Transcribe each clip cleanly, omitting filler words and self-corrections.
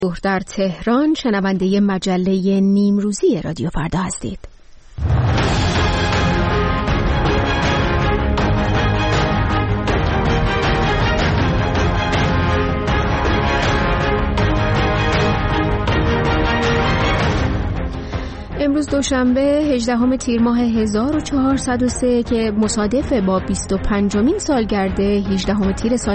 در تهران شنونده مجله نیمروزی رادیو فردا هستید. امروز دوشنبه 18 تیر ماه 1403 که مصادف با 25مین سالگرد 18 تیر سال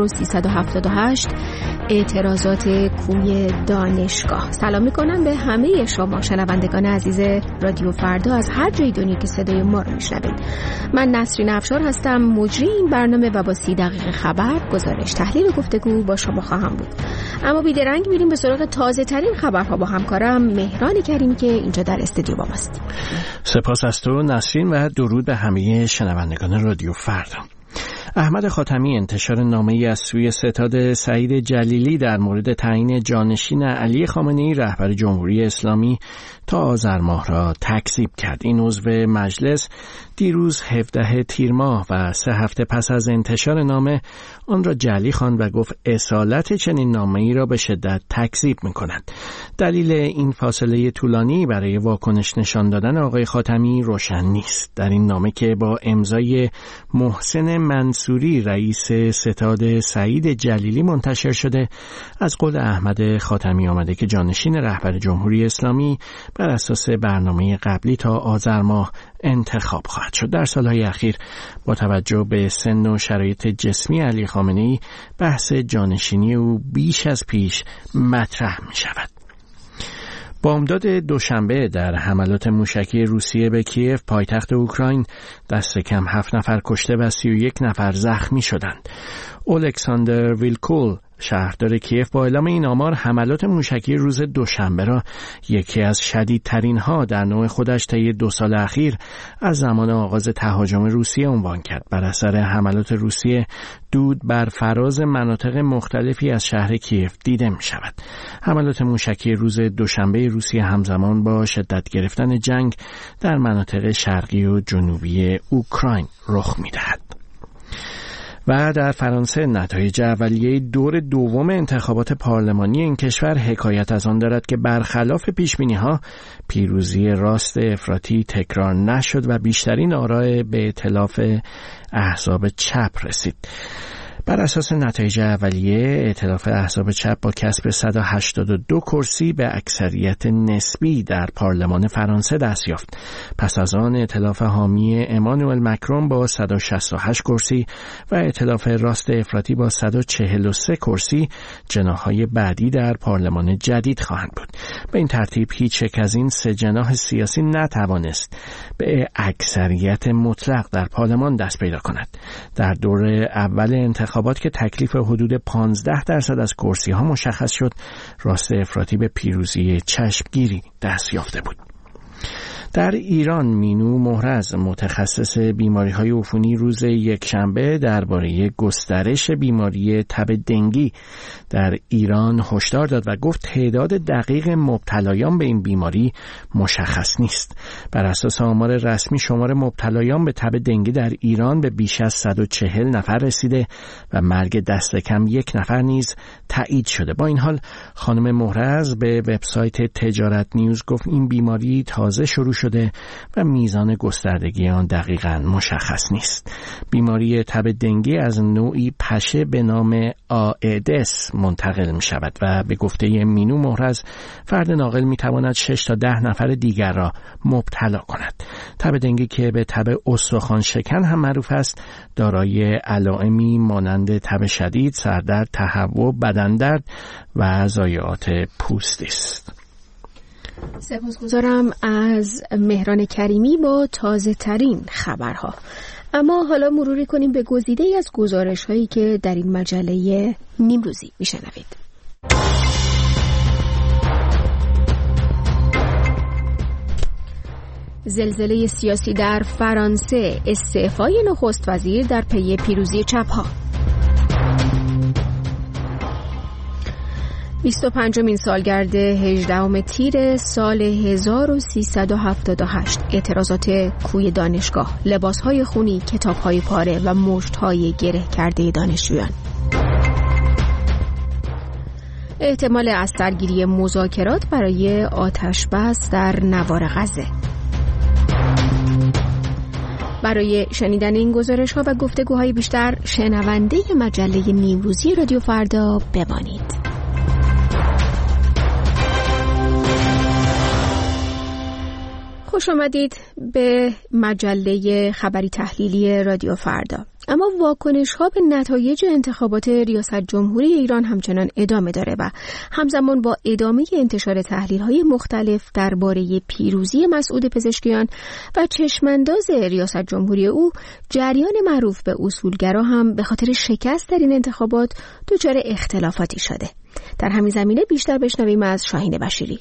1378 اعتراضات کوی دانشگاه. سلام میکنم به همه شما شنوندگان عزیز رادیو فردا از هر جای دنیا که صدای ما رو میشنوید. من نسرین افشار هستم، مجری این برنامه و با 30 دقیقه خبر، گزارش، تحلیل و گفتگو با شما خواهم بود. اما بیدرنگ میریم به سراغ تازه ترین خبرها با همکارم مهران کریمی که اینجا در استودیو با ماست. سپاس از تو نسرین و درود به همه شنوندگان رادیو فردا. احمد خاتمی انتشار نامه‌ای از سوی ستاد سعید جلیلی در مورد تعیین جانشین علی خامنه‌ای رهبر جمهوری اسلامی تا آذر ماه را تکذیب کرد. این عضو مجلس دیروز 17 تیر ماه و 3 هفته پس از انتشار نامه آن را جعلی خواند و گفت اصالت چنین نامه‌ای را به شدت تکذیب می‌کند. دلیل این فاصله طولانی برای واکنش نشان دادن آقای خاتمی روشن نیست. در این نامه که با امضای محسن منصوری رئیس ستاد سعید جلیلی منتشر شده، از قول احمد خاتمی آمده که جانشین رهبر جمهوری اسلامی بر اساس برنامه قبلی تا آذر ماه انتخاب خواهد شد. در سالهای اخیر با توجه به سن و شرایط جسمی علی خامنه‌ای بحث جانشینی او بیش از پیش مطرح می شود. بامداد دوشنبه در حملات موشکی روسیه به کیف پایتخت اوکراین دست کم 7 نفر کشته و 31 نفر زخمی شدند. الکساندر ویلکول شهردار کیف با اعلام این آمار حملات موشکی روز دوشنبه را یکی از شدیدترین ها در نوع خودش طی 2 سال اخیر از زمان آغاز تهاجم روسیه عنوان کرد. بر اثر حملات روسیه دود بر فراز مناطق مختلفی از شهر کیف دیده می شود. حملات موشکی روز دوشنبه روسیه همزمان با شدت گرفتن جنگ در مناطق شرقی و جنوبی اوکراین رخ می دهد. و در فرانسه نتایج اولیه دور دوم انتخابات پارلمانی این کشور حکایت از آن دارد که برخلاف پیشبینی‌ها پیروزی راست افراطی تکرار نشد و بیشترین آرا به ائتلاف احزاب چپ رسید. بر اساس نتایج اولیه ائتلاف احزاب چپ با کسب 182 کرسی به اکثریت نسبی در پارلمان فرانسه دست یافت. پس از آن ائتلاف حامی امانوئل مکرون با 168 کرسی و ائتلاف راست افراطی با 143 کرسی جناح‌های بعدی در پارلمان جدید خواهند بود. به این ترتیب هیچ یک از این 3 جناح سیاسی نتوانست به اکثریت مطلق در پارلمان دست پیدا کند. در دور اول انتخابات که تکلیف حدود 15% از کرسی‌ها مشخص شد، راست افراطی به پیروزی چشمگیری دست یافته بود. در ایران مینو مهرز متخصص بیماری‌های عفونی روز یکشنبه درباره گسترش بیماری تب دنگی در ایران هشدار داد و گفت تعداد دقیق مبتلایان به این بیماری مشخص نیست. بر اساس آمار رسمی شمار مبتلایان به تب دنگی در ایران به بیش از 140 نفر رسیده و مرگ دست کم 1 نفر نیز تایید شده. با این حال خانم مهرز به وبسایت تجارت نیوز گفت این بیماری تازه شروع شده و میزان گستردگی آن دقیقاً مشخص نیست. بیماری تب دنگی از نوعی پشه به نام آئدس منتقل می شود و به گفته مینو مهرز فرد ناقل می تواند 6 تا 10 نفر دیگر را مبتلا کند. تب دنگی که به تب استخوان شکن هم معروف است دارای علائمی مانند تب شدید، سردرد، تهوع، بدندرد و ضایعات پوستی است. سپاسگزارم از مهران کریمی با تازه ترین خبرها. اما حالا مروری کنیم به گزیده‌ای از گزارش‌هایی که در این مجله نیمروزی میشنوید. زلزله سیاسی در فرانسه، استعفای نخست وزیر در پی پیروزی چپ‌ها. 25مین سالگرد 18 تیر سال 1378 اعتراضات کوی دانشگاه، لباسهای خونی، کتابهای پاره و مشتهای گره کرده دانشجویان. احتمال از سرگیری مذاکرات برای آتش بس در نوار غزه. برای شنیدن این گزارش‌ها و گفتگوهای بیشتر شنونده مجله نیمروزی رادیو فردا بمانید. خوش آمدید به مجله خبری تحلیلی رادیو فردا. اما واکنش‌ها به نتایج انتخابات ریاست جمهوری ایران همچنان ادامه داره و همزمان با ادامه انتشار تحلیل‌های مختلف درباره پیروزی مسعود پزشکیان و چشمانداز ریاست جمهوری او، جریان معروف به اصولگرا هم به خاطر شکست در این انتخابات دچار اختلافاتی شده. در همین زمینه بیشتر بشنویم از شاهین بشیری.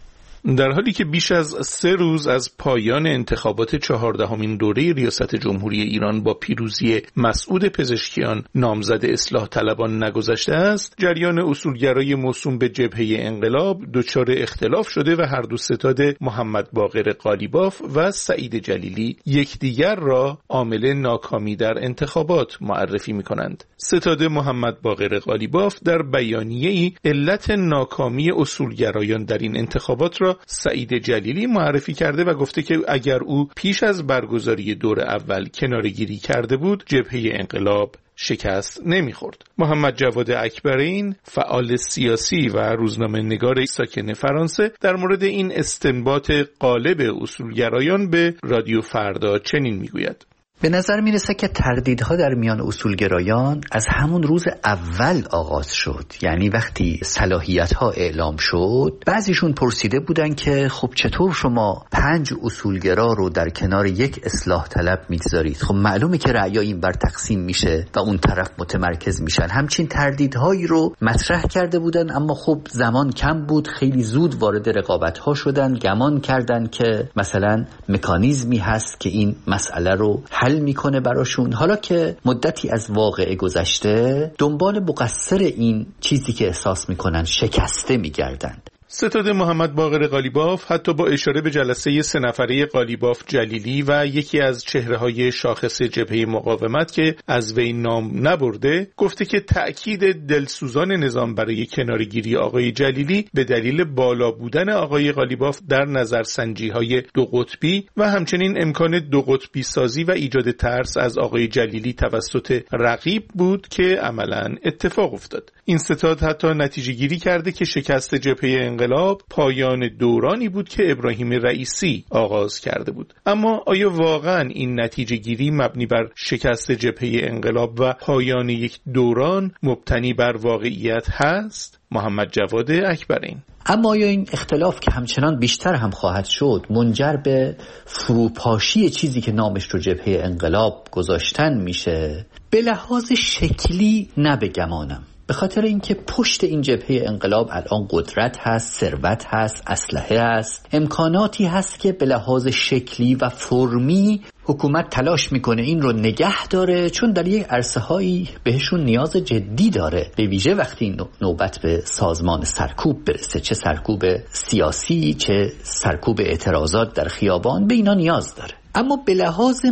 در حالی که بیش از 3 روز از پایان انتخابات 14مین دوره ریاست جمهوری ایران با پیروزی مسعود پزشکیان نامزد اصلاح طلبان نگذشته است، جریان اصولگرای موسوم به جبهه انقلاب دچار اختلاف شده و هر دو ستاد محمد باقر قالیباف و سعید جلیلی یکدیگر را عامل ناکامی در انتخابات معرفی می‌کنند. ستاد محمد باقر قالیباف در بیانیه‌ای علت ناکامی اصولگرایان در این انتخابات را سعید جلیلی معرفی کرده و گفته که اگر او پیش از برگزاری دور اول کناره‌گیری کرده بود، جبهه انقلاب شکست نمیخورد. محمد جواد اکبرین، فعال سیاسی و روزنامه‌نگار ساکن فرانسه، در مورد این استنباط غالب اصولگرایان به رادیو فردا چنین میگوید: به نظر میرسه که تردیدها در میان اصولگرایان از همون روز اول آغاز شد. یعنی وقتی صلاحیت‌ها اعلام شد، بعضیشون پرسیده بودن که خب چطور شما 5 اصولگرا رو در کنار یک اصلاح طلب میگذارید؟ خب معلومه که رأی‌ها این بر تقسیم میشه و اون طرف متمرکز میشن. همچین تردیدهایی رو مطرح کرده بودن، اما خب زمان کم بود، خیلی زود وارد رقابت‌ها شدن، گمان کردن که مثلا مکانیزمی هست که این مسئله رو حل میکنه براشون. حالا که مدتی از واقعه گذشته، دنبال مقصر این چیزی که احساس میکنن شکسته میگردند. ستاد محمد باقر قالیباف حتی با اشاره به جلسه 3 نفره قالیباف جلیلی و یکی از چهره‌های شاخص جبهه مقاومت که از وی نام نبرده، گفته که تأکید دلسوزان نظام برای کناره‌گیری آقای جلیلی به دلیل بالا بودن آقای قالیباف در نظرسنجی‌های 2 قطبی و همچنین امکان 2 قطبی سازی و ایجاد ترس از آقای جلیلی توسط رقیب بود که عملاً اتفاق افتاد. این ستاد حتی نتیجه گیری کرده که شکست جبهه انقلاب پایان دورانی بود که ابراهیم رئیسی آغاز کرده بود. اما آیا واقعا این نتیجه گیری مبنی بر شکست جبهه انقلاب و پایان یک دوران مبتنی بر واقعیت هست؟ محمد جواد اکبرین: اما آیا این اختلاف که همچنان بیشتر هم خواهد شد منجر به فروپاشی چیزی که نامش رو جبهه انقلاب گذاشتن میشه؟ به لحاظ شکلی نه به گمانم. به خاطر اینکه پشت این جبهه انقلاب الان قدرت هست، ثروت هست، اسلحه هست، امکاناتی هست که به لحاظ شکلی و فرمی حکومت تلاش میکنه این رو نگه داره، چون در یک عرصه هایی بهشون نیاز جدی داره، به ویژه وقتی نوبت به سازمان سرکوب برسه، چه سرکوب سیاسی چه سرکوب اعتراضات در خیابان، به اینا نیاز داره. اما به لحاظ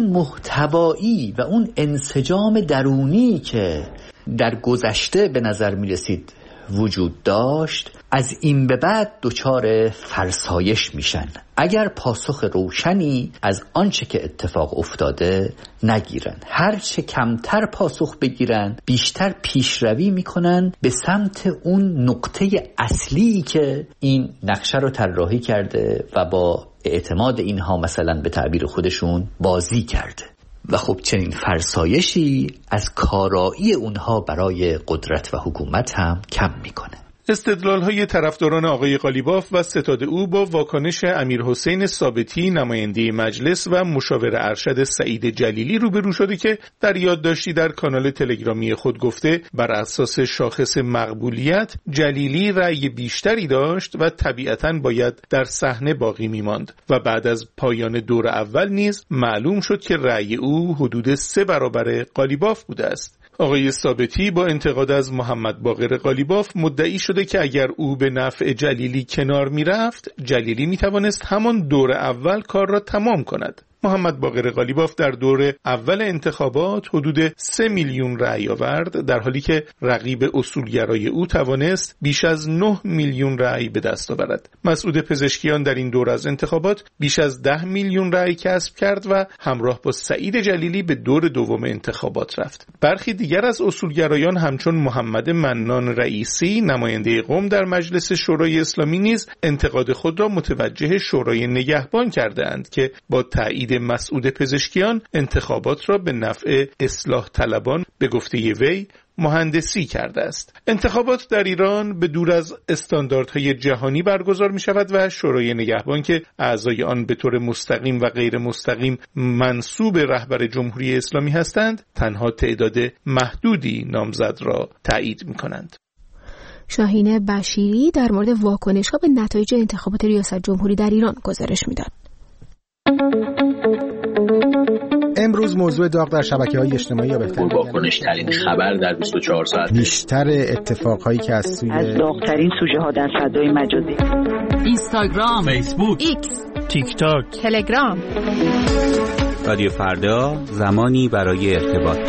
محتوایی و اون انسجام درونی که در گذشته به نظر می رسید وجود داشت، از این به بعد دچار فرسایش میشن اگر پاسخ روشنی از آنچه که اتفاق افتاده نگیرن. هرچه کمتر پاسخ بگیرن بیشتر پیشروی میکنن به سمت اون نقطه اصلی که این نقشه رو طراحی کرده و با اعتماد اینها مثلا به تعبیر خودشون بازی کرده. و خب چنین فرسایشی از کارایی اونها برای قدرت و حکومت هم کم میکنه. استدلال‌های طرفداران آقای قالیباف و ستاد او با واکنش امیرحسین ثابتی نماینده مجلس و مشاور ارشد سعید جلیلی روبرو شده که در یادداشتی در کانال تلگرامی خود گفته بر اساس شاخص مقبولیت جلیلی رأی بیشتری داشت و طبیعتاً باید در صحنه باقی می‌ماند و بعد از پایان دور اول نیز معلوم شد که رأی او حدود 3 برابر قالیباف بوده است. آقای ثابتی با انتقاد از محمد باقر قالیباف مدعی شده که اگر او به نفع جلیلی کنار میرفت، جلیلی میتوانست همان دور اول کار را تمام کند. محمد باقر قالیباف در دور اول انتخابات حدود 3 میلیون رأی آورد، در حالی که رقیب اصولگرای او توانست بیش از 9 میلیون رأی به دست آورد. مسعود پزشکیان در این دور از انتخابات بیش از 10 میلیون رأی کسب کرد و همراه با سعید جلیلی به دور دوم انتخابات رفت. برخی دیگر از اصولگرایان همچون محمد منان رئیسی نماینده قم در مجلس شورای اسلامی نیز انتقاد خود را متوجه شورای نگهبان کردند که با تایید مسعود پزشکیان انتخابات را به نفع اصلاح طلبان به گفته وی مهندسی کرده است. انتخابات در ایران به دور از استانداردهای جهانی برگزار می شود و شورای نگهبان که اعضای آن به طور مستقیم و غیر مستقیم منسوب رهبر جمهوری اسلامی هستند، تنها تعداد محدودی نامزد را تایید می کنند. شاهین بشیری در مورد واکنش‌ها به نتایج انتخابات ریاست جمهوری در ایران گزارش می‌داد. امروز موضوع داغ در شبکه‌های اجتماعی یا بهتر واکنش‌ترین خبر در 24 ساعت، بیشتر اتفاقهایی که از داغ‌ترین سوژه‌ها در فضای مجازی، اینستاگرام، فیسبوک، ایکس، تیک تاک، تلگرام. رادیو فردا، زمانی برای ارتباط.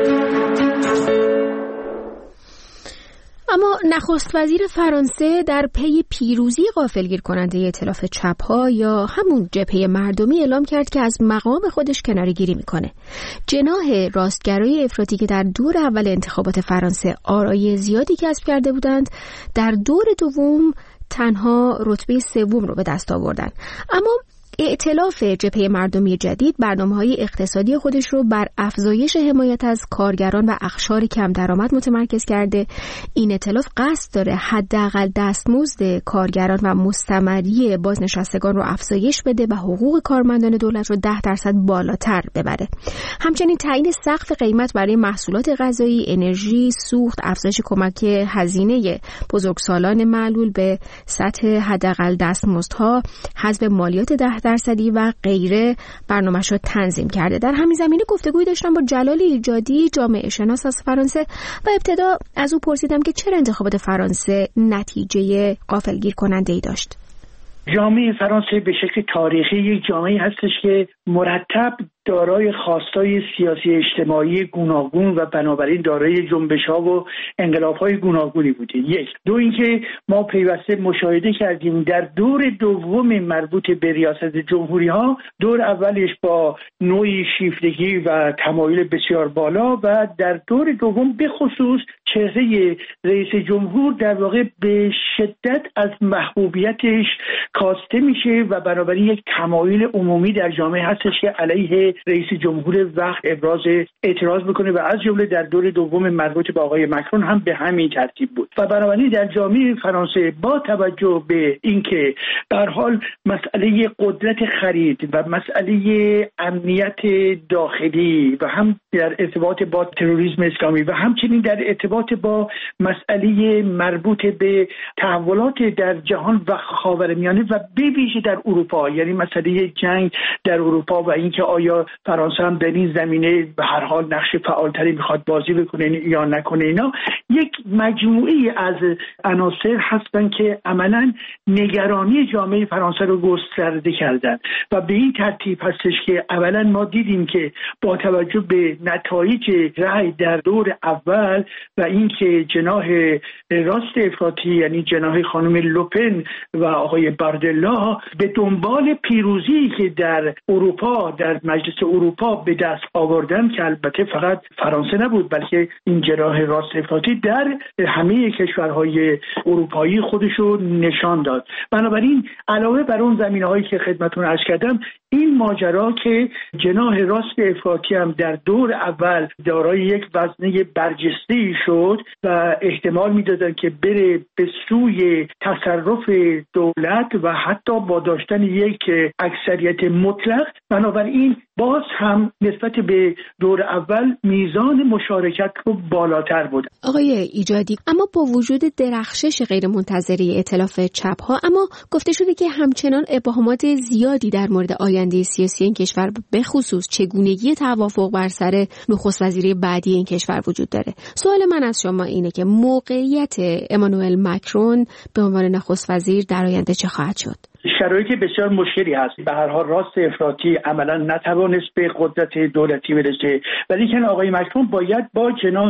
اما نخست وزیر فرانسه در پی پیروزی غافلگیر کننده ائتلاف چپ‌ها یا همون جبهه مردمی اعلام کرد که از مقام خودش کناره‌گیری میکنه. جناح راستگرای افراطی که در دور اول انتخابات فرانسه آرای زیادی کسب کرده بودند، در دور دوم تنها رتبه سوم رو به دست آوردن. اما ائتلاف جبهه مردمی جدید برنامه‌های اقتصادی خودش رو بر افزایش حمایت از کارگران و اقشار کم درآمد متمرکز کرده. این ائتلاف قصد داره حداقل دستمزد کارگران و مستمری بازنشستگان رو افزایش بده و حقوق کارمندان دولت رو 10% بالاتر ببره. همچنین تعیین سقف قیمت برای محصولات غذایی، انرژی، سوخت، افزایش کمک هزینه بزرگسالان معلول به سطح حداقل دستمزدها، حذف مالیات 10% و غیره برنامه‌اش رو تنظیم کرده. در همین زمینه گفتگویی داشتم با جلال ایجادی، جامعه شناس از فرانسه، و ابتدا از او پرسیدم که چرا انتخابات فرانسه نتیجه غافلگیر کننده‌ای داشت. جامعه فرانسه به شکل تاریخی یک جامعه هستش که مرتب دارای خواستای سیاسی اجتماعی گوناگون و بنابراین دارای جنبش‌ها و انقلاب‌های گوناگونی بوده. یک. دو اینکه ما پیوسته مشاهده کردیم در دور دوم مربوط به ریاست جمهوری‌ها، دور اولش با نوعی شیفتگی و تمایل بسیار بالا و در دور دوم به خصوص چهره رئیس جمهور در واقع به شدت از محبوبیتش کاسته میشه و بنابراین یک تمایل عمومی در جامعه هستش که علیه رئیس جمهور وقت ابراز اعتراض بکنه و از جمله در دور دوم مربوط به آقای مکرون هم به همین ترتیب بود. و بنابراین در جامعه فرانسه با توجه به اینکه به هر حال مسئله قدرت خرید و مسئله امنیت داخلی و هم در ارتباط با تروریسم اسلامی و همچنین در ارتباط با مسئله مربوط به تحولات در جهان و خاورمیانه و به ویژه در اروپا، یعنی مسئله جنگ در اروپا و اینکه آیا فرانسه هم در این زمینه به هر حال نقش فعالتری میخواد بازی بکنه یا نکنه، اینا یک مجموعه از عناصر هستن که عملاً نگرانی جامعه فرانسه رو گسترده کردن و به این ترتیب هستش که اولا ما دیدیم که با توجه به نتایج رأی در دور اول و اینکه جناح راست افراطی یعنی جناح خانم لوپن و آقای باردلا به دنبال پیروزی که در اروپا در مجلس اروپا به دست آوردن، که البته فقط فرانسه نبود بلکه این جناح راست افراطی در همه کشورهای اروپایی خودشو نشان داد. بنابراین علاوه بر اون زمینه‌هایی که خدمتتون عرض کردم، این ماجرا که جناح راست افراطی هم در دور اول دارای یک وزنه برجسته‌ای شد و احتمال میدادن که بره به سوی تصرف دولت و حتی با داشتن یک اکثریت مطلق، بنابراین باز هم نسبت به دور اول میزان مشارکت رو بالاتر بود. آقای ایجادی، اما با وجود درخشش غیرمنتظره ائتلاف چپ‌ها، اما گفته شده که همچنان ابهامات زیادی در مورد آینده سیاسی این کشور، به خصوص چگونگی توافق بر سر نخست وزیری بعدی این کشور وجود داره. سوال من از شما اینه که موقعیت امانوئل مکرون به عنوان نخست وزیر در آینده چه خواهد شد؟ شرایط بسیار مشکلی هست. به هر حال راست افراطی عملا نتوانست به قدرت دولتی برسه، ولی که آقای مکرون باید با جناح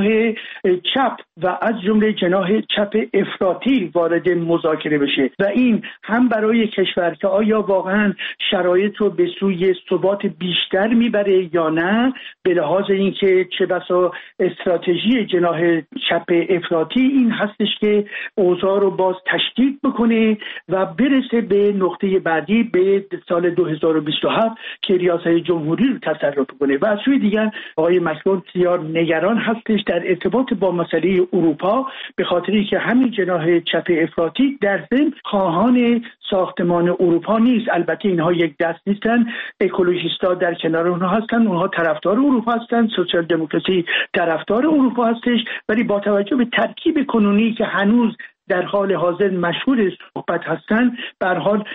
چپ و از جمله جناح چپ افراطی وارد مذاکره بشه و این هم برای کشور که آیا واقعا شرایط رو به سوی ثبات بیشتر میبره یا نه، به لحاظ اینکه چه بسا استراتژی جناح چپ افراطی این هستش که اوضاع رو باز تشدید بکنه و برسه به نقطه بعدی به سال 2027 که ریاست جمهوری رو تصرف کنه. و از سوی دیگر آقای مکرون بسیار نگران هستش در ارتباط با مسئله اروپا، به خاطری که همین جناح چپ افراطی در ضمن خواهان ساختمان اروپا نیست. البته اینها یک دست نیستن، اکولوژیست‌ها در کنار اونها هستن، اونها طرفدار اروپا هستن، سوسیال دموکراسی طرفدار اروپا هستش، ولی با توجه به ترکیب کنونی که هنوز در حال حاضر مشهور صحبت هستن، به هر حال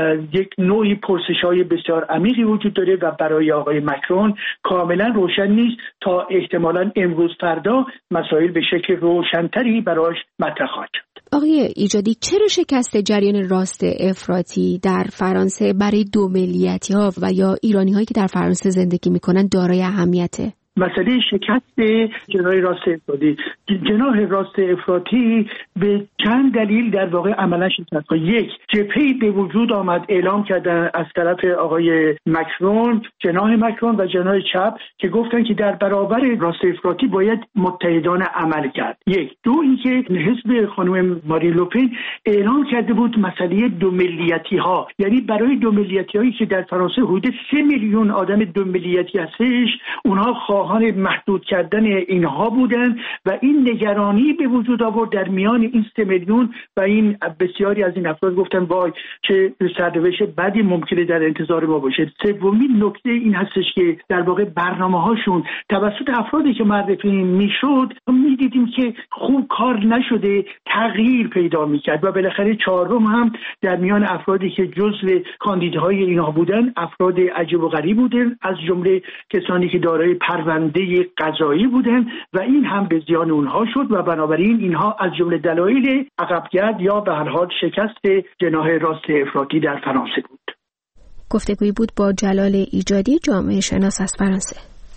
یک نوعی پرسش‌های بسیار عمیقی وجود داره و برای آقای مکرون کاملا روشن نیست تا احتمالاً امروز فردا مسائل به شکل روشن‌تری برایش مطرح خواهد شد. آقای ایجادی، چرا شکست جریان راست افراطی در فرانسه برای دو ملیتی‌ها و یا ایرانی‌هایی که در فرانسه زندگی می‌کنند دارای اهمیته؟ مسئله شکست جناح راست افراطی، جناح راست افراطی به چند دلیل در واقع عملا شکست. یک، جبهه‌ای به وجود آمد اعلام کردن از طرف آقای مکرون، جناح مکرون و جناح چپ که گفتن که در برابر راست افراطی باید متحدانه عمل کرد. یک. دو، اینکه حزب خانم مارین لوپن اعلام کرده بود مسئله دو ملیتی ها، یعنی برای دو ملیتی هایی که در فرانسه حدود 3 میلیون آدم دو ملیتی هستش، اونها محدود کردن اینها بودن و این نگرانی به وجود آورد در میان این 3 میلیون و این بسیاری از این افراد گفتن وای چه سرنوشت بدی ممکنه در انتظار ما باشه. سومین نکته این هستش که در واقع برنامه‌هاشون توسط افرادی که معرفی میشد میدیدیم که خوب کار نشده، تغییر پیدا میکرد و بالاخره چهارم هم در میان افرادی که جزو کاندیداهای اینها بودن افراد عجیب و غریب بودن، از جمله کسانی که دارای پرونده قضایی بودن و این هم به زیان اونها شد و بنابراین اینها از جمله دلایل عقبگرد یا به هر حال شکست جناح راست افراطی در فرانسه بود. گفتگویی بود با جلال ایجادی، جامعه شناس از فرانسه.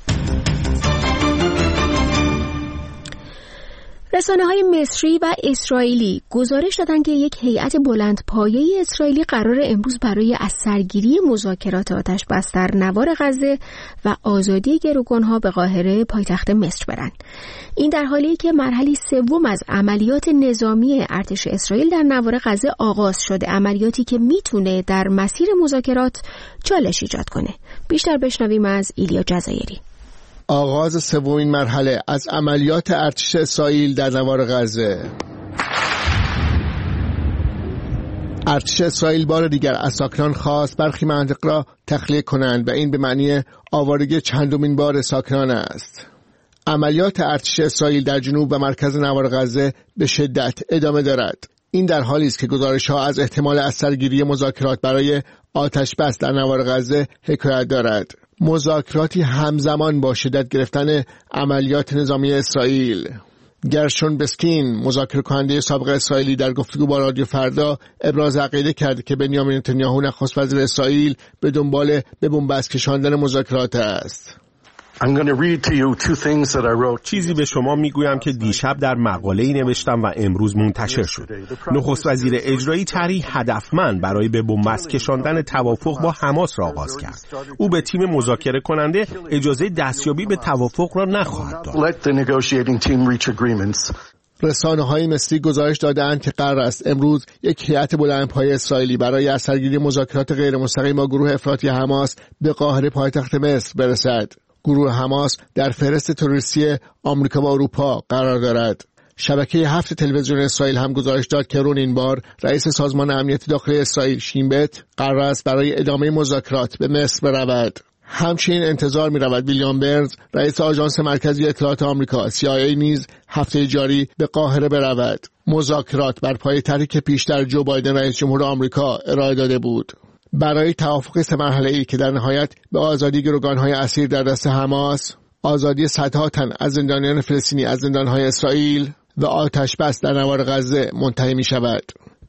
رسانه‌های مصری و اسرائیلی گزارش دادند که یک هیئت بلندپایه اسرائیلی قرار امروز برای از سرگیری مذاکرات آتش‌بس در نوار غزه و آزادی گروگان‌ها به قاهره پایتخت مصر برند. این در حالی که مرحله سوم از عملیات نظامی ارتش اسرائیل در نوار غزه آغاز شده، عملیاتی که میتونه در مسیر مذاکرات چالش ایجاد کنه. بیشتر بشنویم از ایلیا جزایری. آغاز سومین مرحله از عملیات ارتش اسرائیل در نوار غزه. ارتش اسرائیل بار دیگر از ساکنان خواست برخی مناطق را تخلیه کنند و این به معنی آوارگی چندمین بار ساکنان است. عملیات ارتش اسرائیل در جنوب و مرکز نوار غزه به شدت ادامه دارد. این در حالی است که گزارش‌ها از احتمال از سرگیری مذاکرات برای آتش بس در نوار غزه حکایت دارد. مذاکراتی همزمان با شدت گرفتن عملیات نظامی اسرائیل. گرشون بسکین، مذاکره کننده سابق اسرائیلی، در گفتگو با رادیو فردا ابراز عقیده کرد که بنیامین نتانیاهو نخست وزیر اسرائیل به دنبال به بن‌بست کشاندن مذاکرات است. چیزی به شما میگویم که دیشب در مقاله‌ای نوشتم و امروز منتشر شد. نخست وزیر اجرایی طرحی هدفمند برای به بن‌بست کشاندن توافق با حماس را آغاز کرد. او به تیم مذاکره کننده اجازه دستیابی به توافق را نخواهد داد. رسانه‌های مصری گزارش دادند که قرار است امروز یک هیئت بلندپایه اسرائیلی برای از سرگیری مذاکرات غیرمستقیم با گروه افراطی حماس به قاهره پایتخت مصر برسد. گروه حماس در فهرست تروریستی آمریکا و اروپا قرار دارد. شبکه 7 تلویزیون اسرائیل هم گزارش داد که رون این بار رئیس سازمان امنیت داخلی اسرائیل شینبت قرار است برای ادامه مذاکرات به مصر برود. همچنین انتظار می رود ویلیام برنز رئیس آژانس مرکزی اطلاعات آمریکا CIA نیز هفته جاری به قاهره برود. مذاکرات بر پایه طرحی که پیشتر جو بایدن رئیس جمهور آمریکا ارائه داده بود. برای توافق 3 مرحله‌ای که در نهایت به آزادی گروگان‌های اسیر در دست حماس، آزادی صدها تن از زندانیان فلسطینی از زندان‌های اسرائیل و آتش بس در نوار غزه منتهی می‌شود.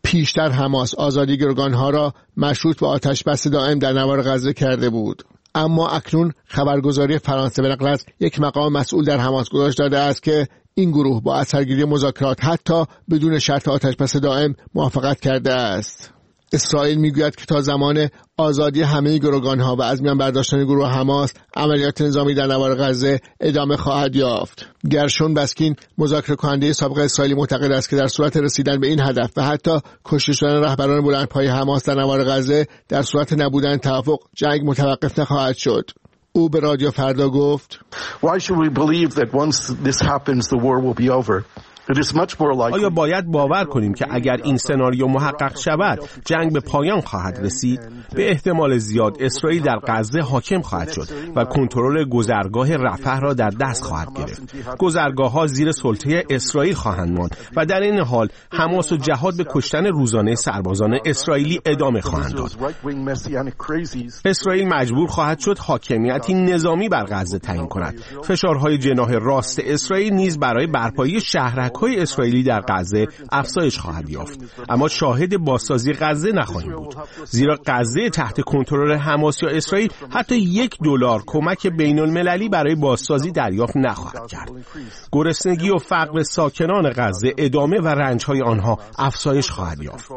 پیشتر حماس آزادی گروگانها را مشروط به آتش‌بس دائم در نوار غزه کرده بود. اما اکنون خبرگزاری فرانسه به نقل از یک مقام مسئول در حماس گزارش داده است که این گروه با اثرگیری مذاکرات حتی بدون شرط آتش‌بس دائم موافقت کرده است. اسرائیل میگوید که تا زمان آزادی همه گروگانها و از میان برداشتن گروه حماس عملیات نظامی در نوار غزه ادامه خواهد یافت. گرشون بسکین مذاکره کننده سابق اسرائیلی معتقد است که در صورت رسیدن به این هدف و حتی کشته شدن رهبران بلندپایه حماس در نوار غزه در صورت نبودن توافق جنگ متوقف نخواهد شد. او به رادیو فردا گفت: Why should we believe that once this happens the war will be over? آیا باید باور کنیم که اگر این سناریو محقق شود جنگ به پایان خواهد رسید؟ به احتمال زیاد اسرائیل در غزه حاکم خواهد شد و کنترل گذرگاه رفح را در دست خواهد گرفت. گذرگاه‌ها زیر سلطه اسرائیل خواهند ماند و در این حال حماس و جهاد به کشتن روزانه سربازان اسرائیلی ادامه خواهند داد. اسرائیل مجبور خواهد شد حاکمیتی نظامی بر غزه تعیین کند. فشارهای جناح راست اسرائیل نیز برای برپایی شهرک‌های اسرائیلی در غزه افزایش خواهد یافت. اما شاهد بازسازی غزه نخواهیم بود، زیرا غزه تحت کنترل حماس یا اسرائیل حتی $1 کمک بین‌المللی برای بازسازی دریافت نخواهد کرد. گرسنگی و فقر ساکنان غزه ادامه و رنج‌های آنها افزایش خواهد یافت.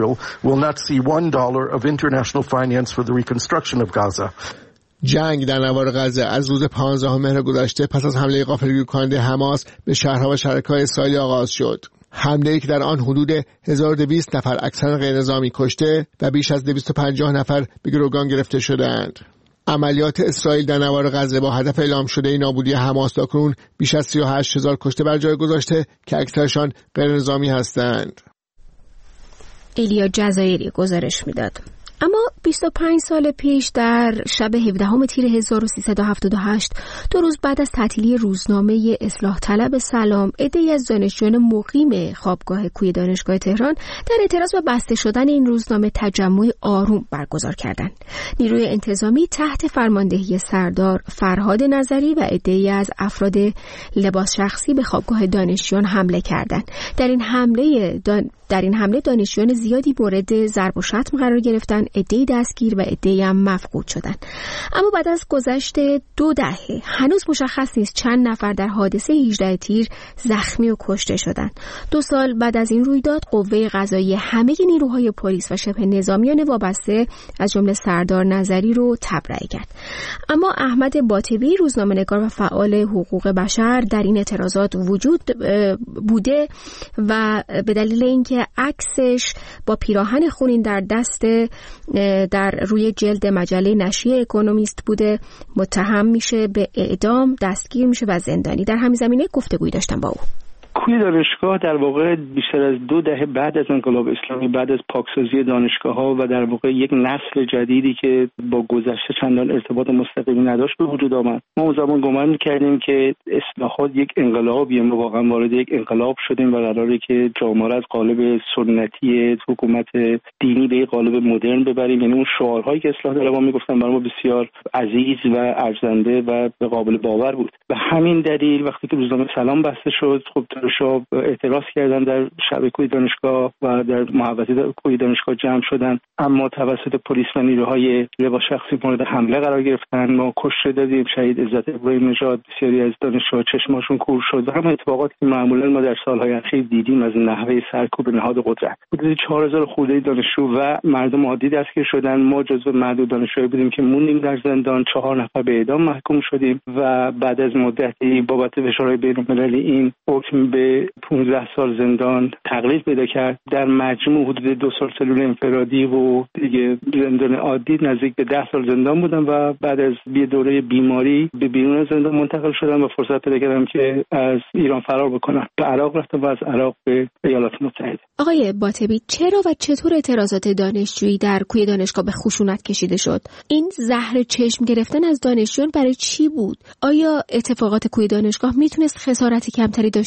جنگ در نوار غزه از روز 15 مهر گذشته پس از حمله غافلگیر کننده حماس به شهرها و شرکای اسرائیلی آغاز شد. حمله‌ای که در آن حدود 1200 نفر اکثرا غیرنظامی کشته و بیش از 250 نفر به گروگان گرفته شدند. عملیات اسرائیل در نوار غزه با هدف اعلام شده نابودی حماس تاکنون بیش از 38000 کشته بر جای گذاشته که اکثرشان غیرنظامی هستند. ایلیا جزایری گزارش میداد. اما 25 سال پیش در شب 17 تیر 1378 2 روز بعد از تعطیلی روزنامه اصلاح طلب سلام، عده‌ای از دانشجویان مقیم خوابگاه کوی دانشگاه تهران در اعتراض به بسته شدن این روزنامه تجمع آروم برگزار کردند. نیروی انتظامی تحت فرماندهی سردار فرهاد نظری و عده‌ای از افراد لباس شخصی به خوابگاه دانشجویان حمله کردند. در این حمله دانشجویان زیادی مورد ضرب و شتم قرار گرفتند، عده‌ای دستگیر و عده‌ای هم مفقود شدند. اما بعد از گذشت 2 دهه هنوز مشخص نیست چند نفر در حادثه 18 تیر زخمی و کشته شدند. 2 سال بعد از این رویداد قوه قضاییه همه نیروهای پلیس و شبه نظامیان وابسته از جمله سردار نظری رو تبرئه کرد. اما احمد باطبی روزنامه‌نگار و فعال حقوق بشر در این اعتراضات وجود بوده و به دلیل اینکه عکسش با پیراهن خونین در دست در روی جلد مجله نشریه اکونومیست بوده متهم میشه به اعدام، دستگیر میشه و زندانی. در همین زمینه گفتگویی داشتم با او. کوی دانشگاه در واقع بیشتر از 2 دهه بعد از انقلاب اسلامی، بعد از پاکسازی دانشگاه‌ها و در واقع یک نسل جدیدی که با گذشته چندان ارتباط مستقیمی نداشت به وجود آمد. ما اون زمان گمان می‌کردیم که اصلاحات یک انقلابیه، ما واقعا وارد یک انقلاب شدیم و قراره که جامعه را از قالب سنتی حکومت دینی به یک قالب مدرن ببریم. یعنی اون شعارهایی که اصلاح طلبان میگفتن برای ما بسیار عزیز و ارزنده و به قابل باور بود. به همین دلیل وقتی که روزنامه سلام بسته شد، خب شب اعتراض کردن در شب کوی دانشگاه و در محوطه کوی دانشگاه جمع شدن، اما توسط پلیس و نیروهای لباس شخصی مورد حمله قرار گرفتن. ما کشته دادیم، شهید عزت ابراهیم نژاد، بسیاری از دانشجوها چشماشون کور شد و همین اتفاقاتی که معمولا ما در سالهای اخیر دیدیم از نحوه سرکوب نهاد قدرت. حدود 4000 خورده دانشجو و مردم عادی دستگیر شدن. ما جزو معدود دانشجویی بودیم که موندیم در زندان. 4 نفر به اعدام محکوم شدیم و بعد از مدتی بابت فشارهای بین‌المللی این حکم به 15 سال زندان تقلیل پیدا کرد. در مجموع حدود 2 سال سلول انفرادی و دیگه زندان عادی نزدیک به 10 سال زندان بودم و بعد از یه دوره بیماری به بیرون زندان منتقل شدم و فرصت پیدا کردم که از ایران فرار بکنم. به عراق رفتم و از عراق به ایالات متحده. آقای باطبی، چرا و چطور اعتراضات دانشجویی در کوی دانشگاه به خشونت کشیده شد؟ این زهر چشم گرفتن از دانشجویان برای چی بود؟ آیا اتفاقات کوی دانشگاه میتونست خسارت کمتری داشته باشه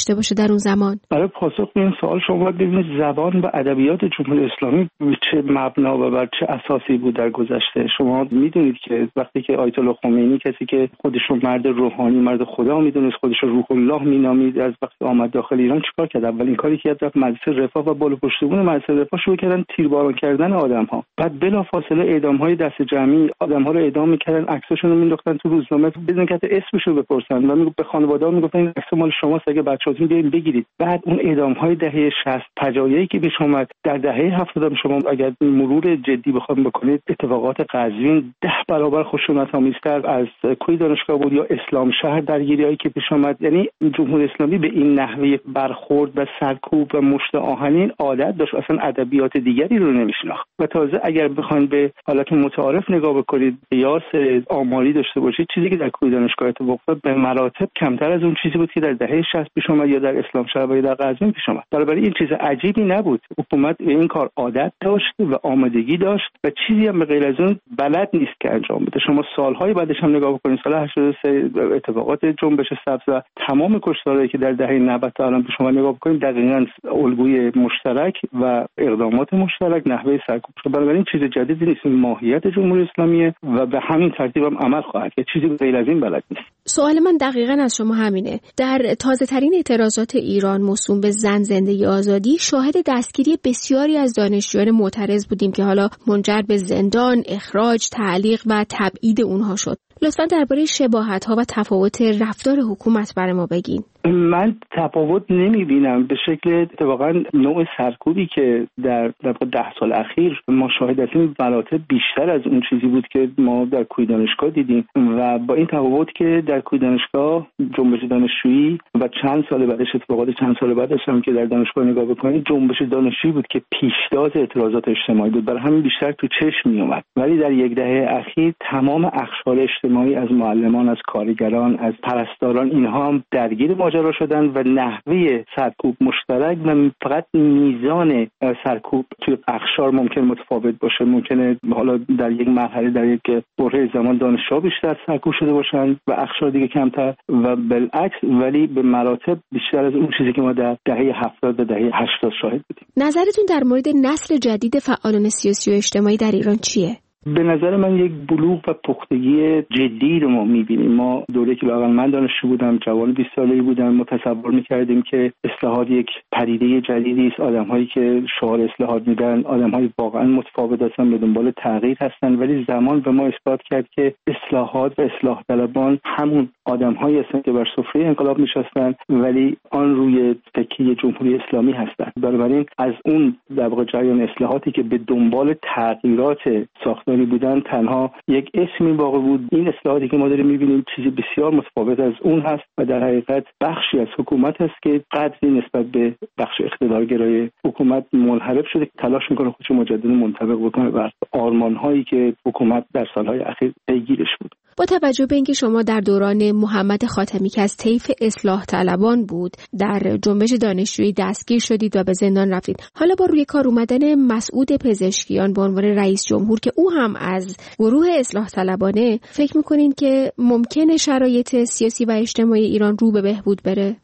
در اون زمان؟ برای پاسخ به این سوال شما باید ببینید زبان و ادبیات جمهوری اسلامی چه مبنا و بر چه اساسی بود در گذشته. شما میدونید که وقتی که آیت الله خمینی، کسی که خودش رو مرد روحانی، مرد خدا میدونست، خودش رو روح الله مینامید، از وقتی آمد داخل ایران چیکار کرد؟ اولین کاری که کرد مجلس رفاه و بالا پشتیبان مجلس رفاه شروع کردن تیرباران کردن آدم‌ها. بعد بلافاصله اعدام‌های دست جمعی، آدم‌ها رو اعدام می‌کردن، عکساشون رو می‌انداختن تو روزنامه بدون که اسمش رو بپرسن و به خانواده‌ها میگفتن این عکس مال شماست، اگه بچه‌هاتون بیاین بگیرید. بعد اون اعدام‌های دهه 60 فجایعی که پیش اومد در دهه 70 شما اگر مرور جدی بخواید بکنید، اتفاقات قزوین 10 برابر خشونت‌آمیزتر از کوی دانشگاه بود، یا اسلام شهر درگیری‌هایی که پیش اومد. یعنی جمهوری اسلامی به این نحوه برخورد و سرکوب و مشت آهنین عادت داشت، اصلا ادبیات دیگری رو نمی‌شناخت. و تازه اگر بخواید به حالت متعارف نگاه بکنید، قیاس آماری داشته باشید، چیزی که در کوی دانشگاه اتفاق افتاد به مراتب کمتر از اون چیزی بود که در دهه 60 پیش اومد یا در اسلام شهر و یا در قزوین پیش اومد. بنابراین این چیز عجیبی نبود. حکومت به این کار عادت داشت و آمادگی داشت و چیزی هم به غیر از اون بلد نیست که انجام بده. شما سالهای بعدش هم نگاه بکنید، سال 83 اتفاقات جنبش سبز و تمام کشتارهایی که در دهه 90 تا الان پیش اومد نگاه بکنید، دقیقاً الگوی مشترک و اقدامات مشترک، نحوه سرکوب. بنابراین چیز جدیدی نیست، ماهیت جمهوری اسلامی و به همین ترتیب هم عمل خواهد کرد. چیزی غیر از این بلد نیست. سوال من دقیقاً از شما همینه. در تازه‌ترین اعتراضات ایران موسوم به زن زندگی آزادی شاهد دستگیری بسیاری از دانشجویان معترض بودیم که حالا منجر به زندان، اخراج، تعلیق و تبعید اونها شد. لطفاً درباره شباهت‌ها و تفاوت رفتار حکومت برای ما بگین. من تفاوت نمی‌بینم به شکل اتفاقاً نوع سرکوبی که در 10 سال اخیر ما شاهد هستیم مراتب بیشتر از اون چیزی بود که ما در کوی دانشگاه دیدیم و با این تفاوت که در کوی دانشگاه جنبش دانشجویی و چند سال بعدش اتفاقات چند سال بعدش هم که در دانشگاه نگاه بکنید، جنبش دانشجویی بود که پیشتاز اعتراضات اجتماعی بود، برای همین بیشتر تو چشم میومد. ولی در یک دهه اخیر تمام اقشار اجتماعی، از معلمان، از کارگران، از پرستاران، اینها هم درگیر ماجرا شدن و نحوه سرکوب مشترک و فقط میزان سرکوب توی اقشار ممکن متفاوت باشه. ممکنه حالا در یک مرحله در یک بره زمان دانشجو بیشتر سرکوب شده باشن و اقشار دیگه کمتر و بالعکس، ولی به مراتب بیشتر از اون چیزی که ما در دهه 70 و دهه 80 شاهد بودیم. نظرتون در مورد نسل جدید فعالان سیاسی و اجتماعی در ایران چیه؟ به نظر من یک بلوغ و پختگی جدی رو ما می‌بینیم. ما دوره که واقعا من دانشجو بودم، جوان 20 ساله‌ای بودم، متصور می‌کردیم که اصلاحات یک پدیده جدیدی است. آدم‌هایی که شعار اصلاحات میدن آدم‌های واقعا متفاوت هستن، به دنبال تغییر هستن، ولی زمان به ما اثبات کرد که اصلاحات و اصلاح طلبان همون آدم‌هایی هستن که بر سفره انقلاب نشستن ولی آن روی تکیه جمهوری اسلامی هستن. بنابراین از اون در واقع جریان اصلاحاتی که به دنبال تغییرات ساختاری بودن تنها یک اسمی باقی بود. این اصلاحاتی که ما داریم می‌بینیم چیزی بسیار متفاوت از اون هست و در حقیقت بخشی از حکومت هست که قدری نسبت به بخش اقتدارگرای حکومت منحرف شده، تلاش می‌کنه خودش مجددا منطبق بکنه بر آرمان‌هایی که حکومت در سال‌های اخیر پیگیرش بود. با توجه به اینکه شما در دوران محمد خاتمی که از طیف اصلاح طلبان بود در جنبش دانشجویی دستگیر شدید و به زندان رفتید، حالا با روی کار اومدن مسعود پزشکیان به عنوان رئیس جمهور که او هم از گروه اصلاح طلبانه، فکر می‌کنین که ممکنه شرایط سیاسی و اجتماعی ایران رو به بهبود بره؟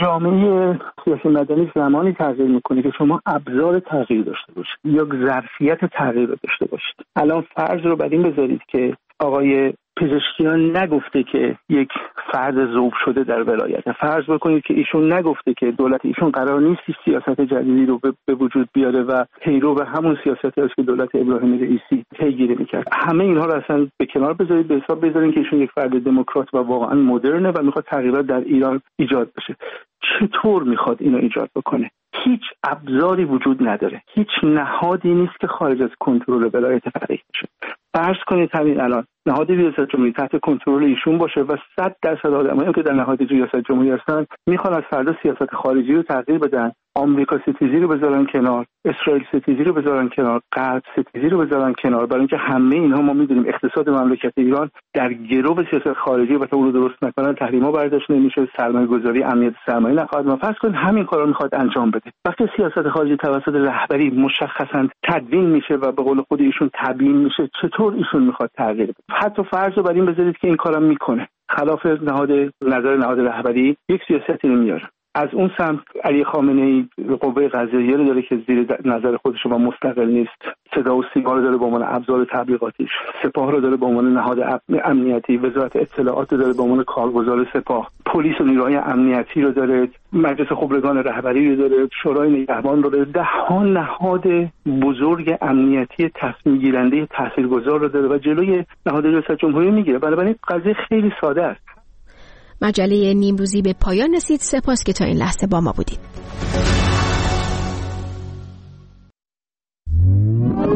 جامعه سیاسی مدنی زمانی تغییر میکنه که شما ابزار تغییر داشته باشید یا ظرفیت تغییر داشته باشید. الان فرض رو بر این بذارید که آقای پزشکیان نگفته که یک فرد ذوب شده در ولایت. فرض بکنید که ایشون نگفته که دولت ایشون قرار نیست سیاست جدیدی رو به وجود بیاره و پیرو به همون سیاستی است که دولت ابراهیم رئیسی پیگیری میکرد. همه اینها رو اصلا به کنار بذارید، به حساب بذارید که ایشون یک فرد دموکرات و واقعا مدرنه و میخواد تغییرات در ایران ایجاد بشه. چطور میخواد اینو ایجاد بکنه؟ هیچ ابزاری وجود نداره، هیچ نهادی نیست که خارج از کنترل ولایت فقیه باشه. فرض کنید همین الان نهاد ریاست جمهوری تحت کنترل ایشون باشه و 100% آدمایی که در نهاد ریاست جمهوری هستن میخوان از فردا سیاست خارجی رو تغییر بدن، آمریکا ستیزی رو بذارن کنار، اسرائیل ستیزی رو بذارن کنار، غرب ستیزی رو بذارن کنار، برای اینکه همه اینها ما میدونیم اقتصاد مملکت ایران در گرو سیاست خارجی و تا اون رو درست نکنن تحریما برداشت نمیشه، سرمایه‌گذاری امنیت سرمایه نخواهد. فرض کنید همین کارا میخواد انجام بده. وقتی سیاست خارجی توسط رهبری مشخصاً تدوین میشه و به قول خود ایشون تبیین میشه، چطور ایشون میخواد تغییر بده؟ حتی فرض رو بر این بذارید که این کارا میکنه، خلاف نظر نهاد رهبری یک سیاستی رو میاره. از اون سمت علی خامنه‌ای قوه قضاییه رو داره که زیر نظر خودش و مستقل نیست، صدا و سیما رو داره به عنوان ابزار تبلیغاتیش، سپاه رو داره به عنوان نهاد امنیتی، وزارت اطلاعات رو داره به عنوان کارگزار سپاه، پلیس و نیروهای امنیتی رو داره، مجلس خبرگان رهبری رو داره، شورای نگهبان رو داره، ده‌ها نهاد بزرگ امنیتی تصمیم گیرنده تاثیرگذار رو داره و جلوی نهاد ریاست جمهوری میگیره. بنابراین قضیه خیلی ساده است. مجله نیمروزی به پایان رسید. سپاس که تا این لحظه با ما بودید.